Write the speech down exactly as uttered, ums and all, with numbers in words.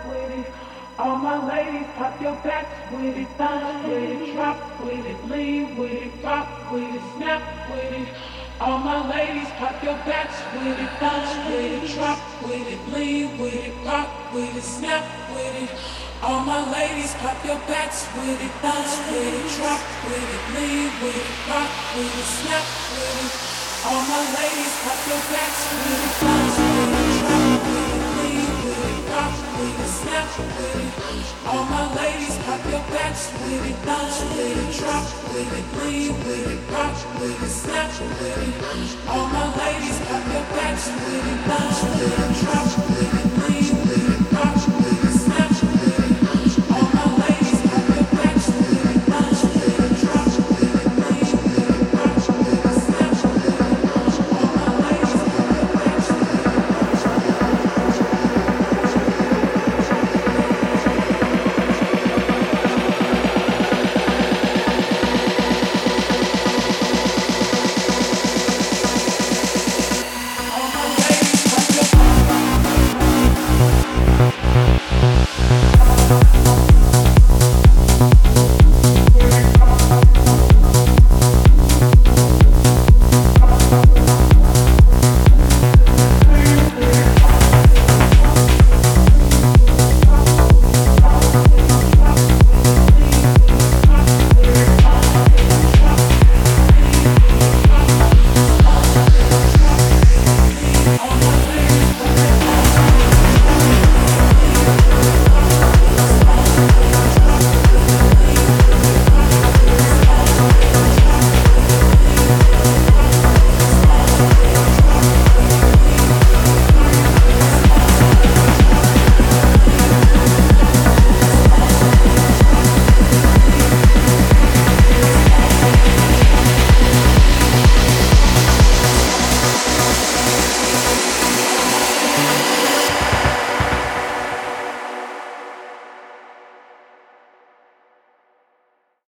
with it. All my ladies, pop your backs with it, bounce with it, drop with it, lean with it, rock with it, snap with it. All my ladies, pop your backs with it, bounce with it, drop with it, lean with it, rock with it, snap with it. All my ladies, pop your backs with it, bounce with it, drop with it, lean with it, rock with it, snap with it. All my ladies, pop your backs with it, bounce with it, drop with it, lean with it, rock with it, snap with it. All my ladies, pop your backs with it, bounce with it, drop with it, lean with it, rock with it, snap with it. All my ladies, pop your backs with it, bounce with it, drop with it.